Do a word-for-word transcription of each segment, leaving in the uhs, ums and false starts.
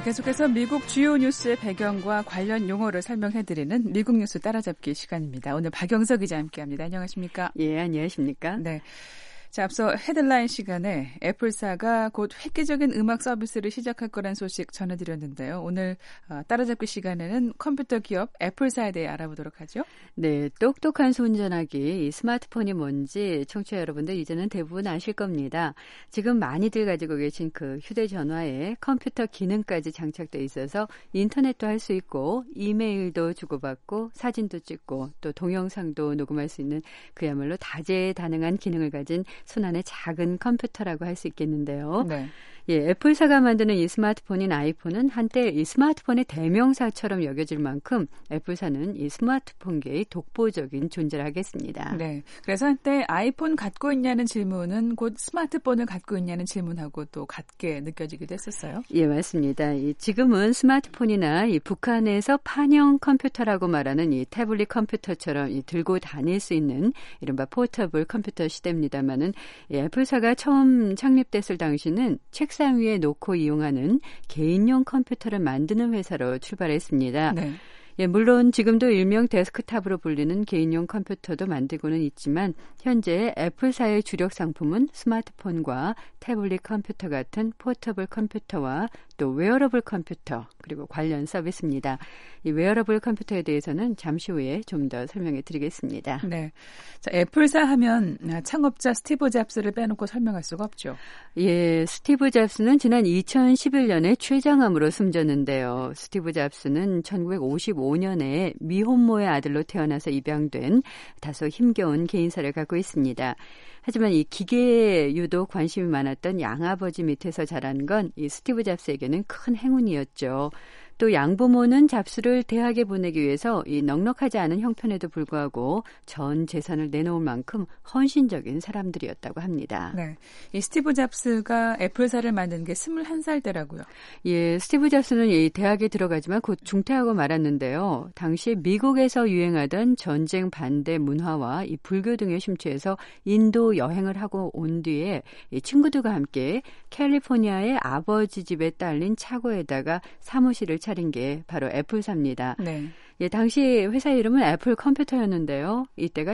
계속해서 미국 주요 뉴스의 배경과 관련 용어를 설명해드리는 미국 뉴스 따라잡기 시간입니다. 오늘 박영석 기자 함께합니다. 안녕하십니까? 예, 안녕하십니까? 네. 자, 앞서 헤드라인 시간에 애플사가 곧 획기적인 음악 서비스를 시작할 거란 소식 전해드렸는데요. 오늘 따라잡기 시간에는 컴퓨터 기업 애플사에 대해 알아보도록 하죠. 네, 똑똑한 손전화기, 이 스마트폰이 뭔지 청취자 여러분들 이제는 대부분 아실 겁니다. 지금 많이들 가지고 계신 그 휴대전화에 컴퓨터 기능까지 장착돼 있어서 인터넷도 할 수 있고 이메일도 주고받고 사진도 찍고 또 동영상도 녹음할 수 있는 그야말로 다재다능한 기능을 가진 손안의 작은 컴퓨터라고 할 수 있겠는데요. 네. 예, 애플사가 만드는 이 스마트폰인 아이폰은 한때 이 스마트폰의 대명사처럼 여겨질 만큼 애플사는 이 스마트폰계의 독보적인 존재를 하겠습니다. 네, 그래서 한때 아이폰 갖고 있냐는 질문은 곧 스마트폰을 갖고 있냐는 질문하고 또 같게 느껴지기도 했었어요. 예, 맞습니다. 이 지금은 스마트폰이나 이 북한에서 판형 컴퓨터라고 말하는 이 태블릿 컴퓨터처럼 이 들고 다닐 수 있는 이른바 포터블 컴퓨터 시대입니다만은 애플사가 처음 창립됐을 당시는 책 책상 위에 놓고 이용하는 개인용 컴퓨터를 만드는 회사로 출발했습니다. 네. 예, 물론 지금도 일명 데스크탑으로 불리는 개인용 컴퓨터도 만들고는 있지만 현재 애플사의 주력 상품은 스마트폰과 태블릿 컴퓨터 같은 포터블 컴퓨터와 또 웨어러블 컴퓨터 그리고 관련 서비스입니다. 이 웨어러블 컴퓨터에 대해서는 잠시 후에 좀 더 설명해 드리겠습니다. 네, 자, 애플사 하면 창업자 스티브 잡스를 빼놓고 설명할 수가 없죠. 예, 스티브 잡스는 지난 이천십일 년에 췌장암으로 숨졌는데요. 스티브 잡스는 천구백오십오 년에 미혼모의 아들로 태어나서 입양된 다소 힘겨운 개인사를 갖고 있습니다. 하지만 이 기계에 유독 관심이 많았던 양아버지 밑에서 자란 건 이 스티브 잡스에게는 큰 행운이었죠. 또 양부모는 잡스를 대학에 보내기 위해서 이 넉넉하지 않은 형편에도 불구하고 전 재산을 내놓을 만큼 헌신적인 사람들이었다고 합니다. 네, 이 스티브 잡스가 애플사를 만든 게 스물한 살 때라고요. 예, 스티브 잡스는 이 대학에 들어가지만 곧 중퇴하고 말았는데요. 당시 미국에서 유행하던 전쟁 반대 문화와 이 불교 등에 심취해서 인도 여행을 하고 온 뒤에 이 친구들과 함께 캘리포니아의 아버지 집에 딸린 차고에다가 사무실을 차린 게 바로 애플사입니다. 네. 예, 당시 회사 이름은 애플 컴퓨터였는데요. 이때가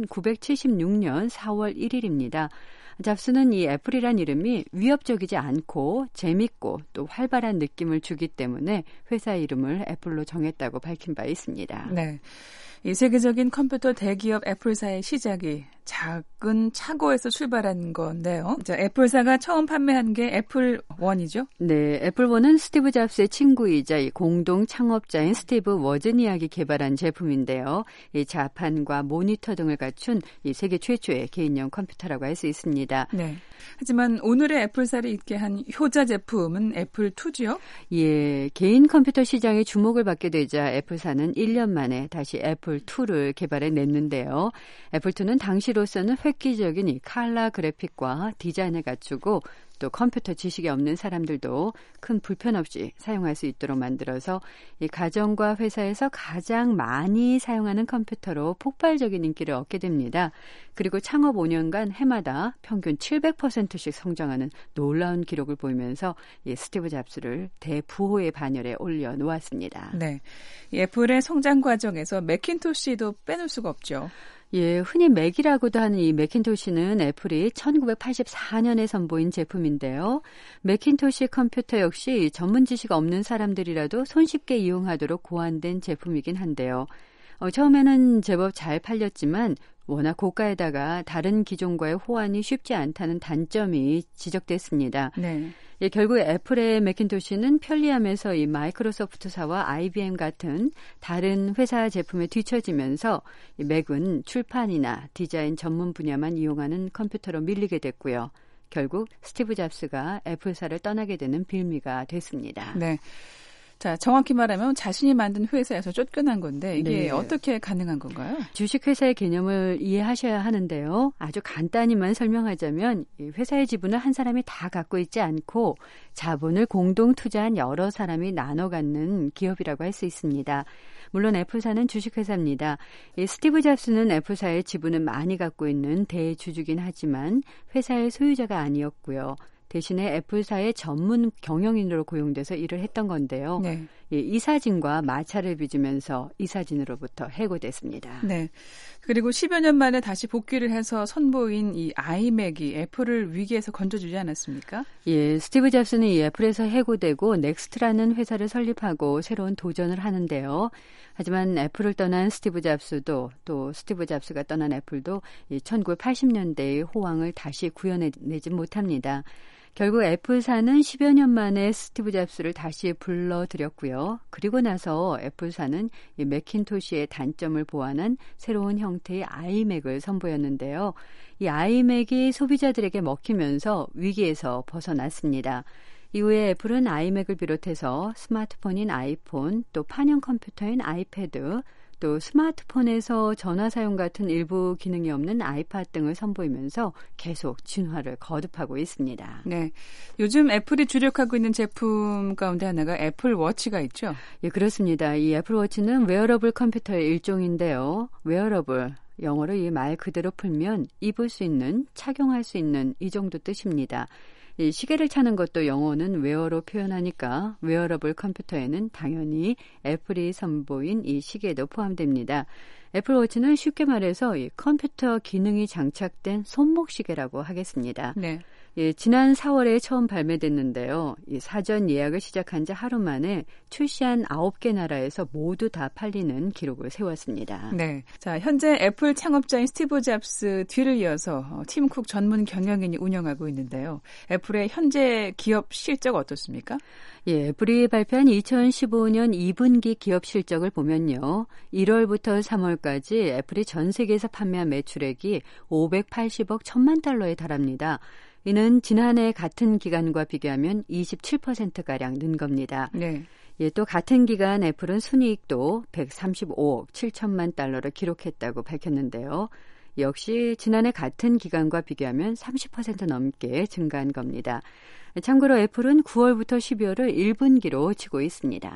천구백칠십육 년 사월 일일입니다. 잡스는 이 애플이란 이름이 위협적이지 않고 재밌고 또 활발한 느낌을 주기 때문에 회사 이름을 애플로 정했다고 밝힌 바 있습니다. 네, 이 세계적인 컴퓨터 대기업 애플사의 시작이 작은 차고에서 출발한 건데요. 자, 애플사가 처음 판매한 게 애플 원이죠? 네, 애플 원은 스티브 잡스의 친구이자 이 공동 창업자인 스티브 워즈니악이 개발한 제품인데요. 이 자판과 모니터 등을 갖춘 이 세계 최초의 개인용 컴퓨터라고 할 수 있습니다. 네. 하지만 오늘의 애플사를 있게 한 효자 제품은 애플 투죠? 예, 개인 컴퓨터 시장에 주목을 받게 되자 애플사는 일 년 만에 다시 애플 투를 개발해냈는데요. 애플 투는 당시로서는 획기적인 이 칼라 그래픽과 디자인을 갖추고 또 컴퓨터 지식이 없는 사람들도 큰 불편 없이 사용할 수 있도록 만들어서 이 가정과 회사에서 가장 많이 사용하는 컴퓨터로 폭발적인 인기를 얻게 됩니다. 그리고 창업 오 년간 해마다 평균 칠백 퍼센트씩 성장하는 놀라운 기록을 보이면서 이 스티브 잡스를 대부호의 반열에 올려놓았습니다. 네, 이 애플의 성장 과정에서 매킨토시도 빼놓을 수가 없죠. 예, 흔히 맥이라고도 하는 이 매킨토시는 애플이 천구백팔십사 년에 선보인 제품인데요. 매킨토시 컴퓨터 역시 전문 지식 없는 사람들이라도 손쉽게 이용하도록 고안된 제품이긴 한데요. 어, 처음에는 제법 잘 팔렸지만 워낙 고가에다가 다른 기종과의 호환이 쉽지 않다는 단점이 지적됐습니다. 네. 예, 결국 애플의 매킨토시는 편리함에서 이 마이크로소프트사와 아이비엠 같은 다른 회사 제품에 뒤처지면서 이 맥은 출판이나 디자인 전문 분야만 이용하는 컴퓨터로 밀리게 됐고요. 결국 스티브 잡스가 애플사를 떠나게 되는 빌미가 됐습니다. 네. 자, 정확히 말하면 자신이 만든 회사에서 쫓겨난 건데 이게 네. 어떻게 가능한 건가요? 주식회사의 개념을 이해하셔야 하는데요. 아주 간단히만 설명하자면 회사의 지분을 한 사람이 다 갖고 있지 않고 자본을 공동 투자한 여러 사람이 나눠 갖는 기업이라고 할 수 있습니다. 물론 애플사는 주식회사입니다. 이 스티브 잡스는 애플사의 지분을 많이 갖고 있는 대주주긴 하지만 회사의 소유자가 아니었고요. 대신에 애플사의 전문 경영인으로 고용돼서 일을 했던 건데요. 네. 예, 이 사진과 마찰을 빚으면서 이 사진으로부터 해고됐습니다. 네. 그리고 십여 년 만에 다시 복귀를 해서 선보인 이 아이맥이 애플을 위기에서 건져주지 않았습니까? 예, 스티브 잡스는 이 애플에서 해고되고 넥스트라는 회사를 설립하고 새로운 도전을 하는데요. 하지만 애플을 떠난 스티브 잡스도 또 스티브 잡스가 떠난 애플도 이 천구백팔십 년대의 호황을 다시 구현해내지 못합니다. 결국 애플사는 십여 년 만에 스티브 잡스를 다시 불러들였고요. 그리고 나서 애플사는 이 매킨토시의 단점을 보완한 새로운 형태의 아이맥을 선보였는데요. 이 아이맥이 소비자들에게 먹히면서 위기에서 벗어났습니다. 이후에 애플은 아이맥을 비롯해서 스마트폰인 아이폰, 또 판형 컴퓨터인 아이패드, 또 스마트폰에서 전화 사용 같은 일부 기능이 없는 아이팟 등을 선보이면서 계속 진화를 거듭하고 있습니다. 네, 요즘 애플이 주력하고 있는 제품 가운데 하나가 애플워치가 있죠? 예, 그렇습니다. 이 애플워치는 웨어러블 컴퓨터의 일종인데요. 웨어러블, 영어로 이 말 그대로 풀면 입을 수 있는, 착용할 수 있는 이 정도 뜻입니다. 이 시계를 차는 것도 영어는 웨어로 표현하니까 웨어러블 컴퓨터에는 당연히 애플이 선보인 이 시계도 포함됩니다. 애플워치는 쉽게 말해서 이 컴퓨터 기능이 장착된 손목 시계라고 하겠습니다. 네. 예, 지난 사월에 처음 발매됐는데요. 이 사전 예약을 시작한 지 하루 만에 출시한 아홉 개 나라에서 모두 다 팔리는 기록을 세웠습니다. 네, 자 현재 애플 창업자인 스티브 잡스 뒤를 이어서 팀 쿡 전문 경영인이 운영하고 있는데요. 애플의 현재 기업 실적 어떻습니까? 예, 애플이 발표한 이천십오 년 이 분기 기업 실적을 보면요. 일월부터 삼월까지 애플이 전 세계에서 판매한 매출액이 오백팔십억 천만 달러에 달합니다. 이는 지난해 같은 기간과 비교하면 이십칠 퍼센트가량 는 겁니다. 네. 예, 또 같은 기간 애플은 순이익도 백삼십오억 칠천만 달러를 기록했다고 밝혔는데요. 역시 지난해 같은 기간과 비교하면 삼십 퍼센트 넘게 증가한 겁니다. 참고로 애플은 구월부터 십이월을 일 분기로 치고 있습니다.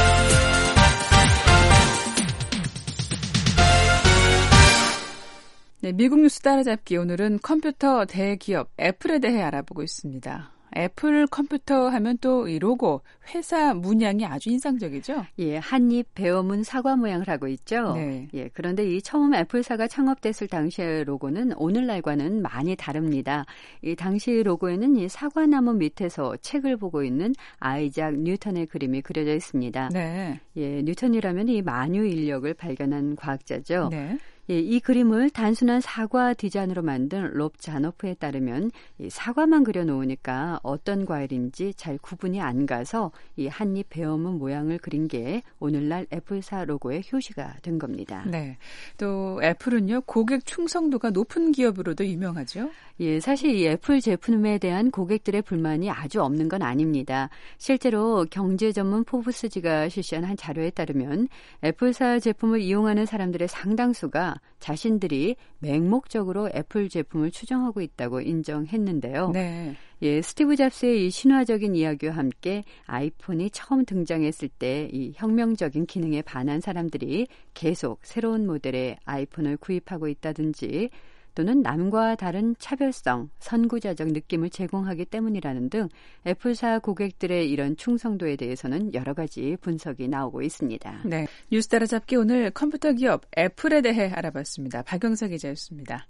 네, 미국 뉴스 따라잡기 오늘은 컴퓨터 대기업 애플에 대해 알아보고 있습니다. 애플 컴퓨터 하면 또 이 로고, 회사 문양이 아주 인상적이죠? 예, 한입 배어문 사과 모양을 하고 있죠. 네. 예, 그런데 이 처음 애플사가 창업됐을 당시의 로고는 오늘날과는 많이 다릅니다. 이 당시 로고에는 이 사과나무 밑에서 책을 보고 있는 아이작 뉴턴의 그림이 그려져 있습니다. 네. 예, 뉴턴이라면 이 만유 인력을 발견한 과학자죠. 네. 예, 이 그림을 단순한 사과 디자인으로 만든 롭 자노프에 따르면 이 사과만 그려놓으니까 어떤 과일인지 잘 구분이 안 가서 이 한입 베어문 모양을 그린 게 오늘날 애플사 로고의 효시가 된 겁니다. 네, 또 애플은요 고객 충성도가 높은 기업으로도 유명하죠. 예, 사실 이 애플 제품에 대한 고객들의 불만이 아주 없는 건 아닙니다. 실제로 경제 전문 포브스지가 실시한 한 자료에 따르면 애플사 제품을 이용하는 사람들의 상당수가 자신들이 맹목적으로 애플 제품을 추종하고 있다고 인정했는데요. 네. 예, 스티브 잡스의 이 신화적인 이야기와 함께 아이폰이 처음 등장했을 때 이 혁명적인 기능에 반한 사람들이 계속 새로운 모델의 아이폰을 구입하고 있다든지 또는 남과 다른 차별성, 선구자적 느낌을 제공하기 때문이라는 등 애플사 고객들의 이런 충성도에 대해서는 여러 가지 분석이 나오고 있습니다. 네, 뉴스 따라잡기 오늘 컴퓨터 기업 애플에 대해 알아봤습니다. 박영석 기자였습니다.